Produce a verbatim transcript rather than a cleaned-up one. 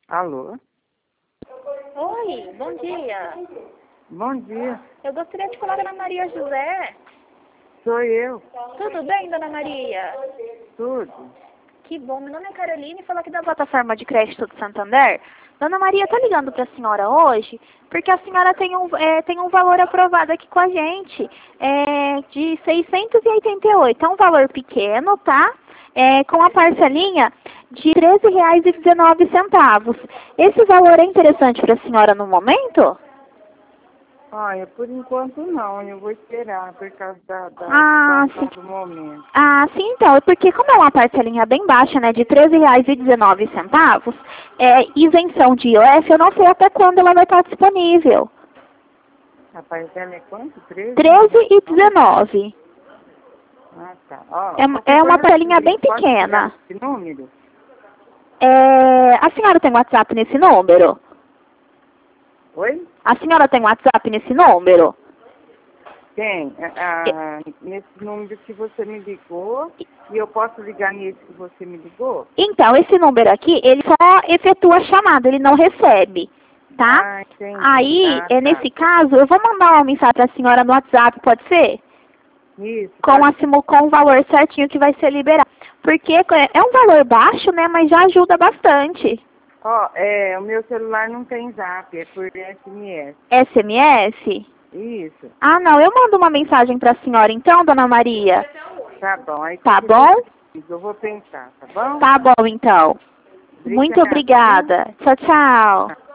Alô? Oi, bom dia. Bom dia. Eu gostaria de falar com a Dona Maria José. Sou eu. Tudo bem, Dona Maria? Tudo. Que bom. Meu nome é Caroline, falo aqui da plataforma de crédito do Santander. Dona Maria, tô ligando para a senhora hoje, porque a senhora tem um, é, tem um valor aprovado aqui com a gente, é, de seiscentos e oitenta e oito. É um valor pequeno, tá? É, com a parcelinha de treze reais e dezenove centavos. Esse valor é interessante para a senhora no momento? Olha, por enquanto não. Eu vou esperar por causa da, da Ah, situação sim. do momento. Ah, sim, então. É porque como é uma parcelinha bem baixa, né, de treze reais e dezenove centavos, é isenção de I O F, eu não sei até quando ela vai estar disponível. A parcela é quanto? treze? treze e dezenove. Ah, tá. Ó, É, qualquer é uma coisa parcelinha assim, bem pode ligar pequena. esse número? É, a senhora tem WhatsApp nesse número? Oi? A senhora tem WhatsApp nesse número? Tem. Ah, nesse número que você me ligou, e eu posso ligar nesse que você me ligou? Então, esse número aqui, ele só efetua a chamada, ele não recebe, tá? Ah, entendi. Aí, Ah, é, tá. nesse caso, eu vou mandar uma mensagem para a senhora no WhatsApp, pode ser? Isso. Com, Pode... a, simu- com o valor certinho que vai ser liberado. Porque é é um valor baixo, né, mas já ajuda bastante. Ó, é, o meu celular não tem zap, é por S M S. S M S? Isso. Ah, não, eu mando uma mensagem para a senhora então, Dona Maria. Tá bom. Aí Tá qualquer coisa bom? eu vou pensar, tá bom? Tá bom, então. Muito Obrigada, viu? obrigada. Tchau, tchau.